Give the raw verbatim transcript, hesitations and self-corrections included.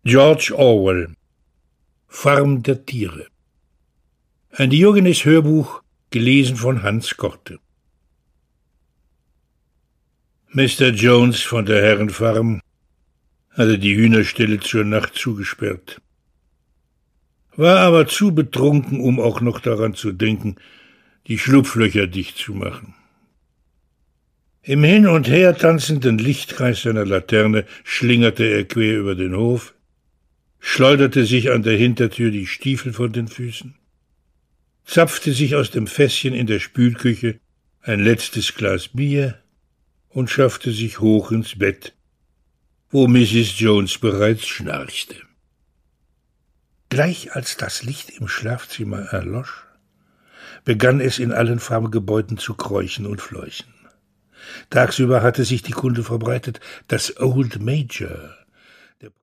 George Orwell, Farm der Tiere. Ein Diogenes-Hörbuch, gelesen von Hans Korte. Mister Jones von der Herrenfarm hatte die Hühnerställe zur Nacht zugesperrt, war aber zu betrunken, um auch noch daran zu denken, die Schlupflöcher dicht zu machen. Im hin und her tanzenden Lichtkreis seiner Laterne schlingerte er quer über den Hof, schleuderte sich an der Hintertür die Stiefel von den Füßen, zapfte sich aus dem Fässchen in der Spülküche ein letztes Glas Bier und schaffte sich hoch ins Bett, wo Misses Jones bereits schnarchte. Gleich als das Licht im Schlafzimmer erlosch, begann es in allen Farmgebäuden zu kräuchen und fleuchen. Tagsüber hatte sich die Kunde verbreitet, dass Old Major,